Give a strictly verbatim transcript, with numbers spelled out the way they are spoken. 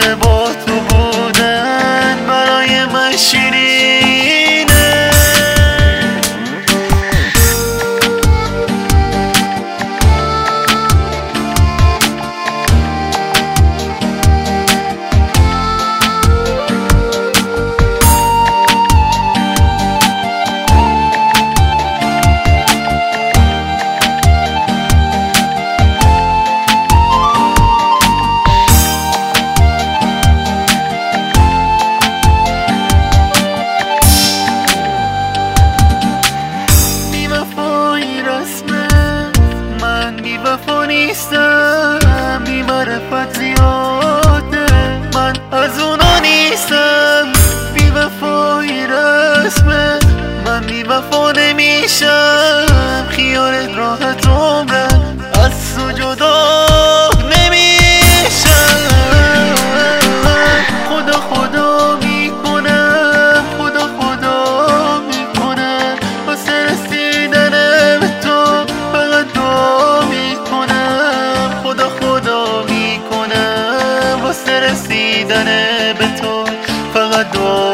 واسه با تو بودن برای من شیرینه. بی‌وفا نیستم، بی معرفت زیاده، من از اونا نیستم. بی‌وفایی رسمه، من بی‌وفا نمیشم، خیالت راحت عمره، از تو جدا نمیشم. خدا خدا میکنم، خدا خدا میکنم واسه رسیدن به تو، فقط دعا میکنم. خدا خدا میکنم واسه رسیدن به تو، فقط دعا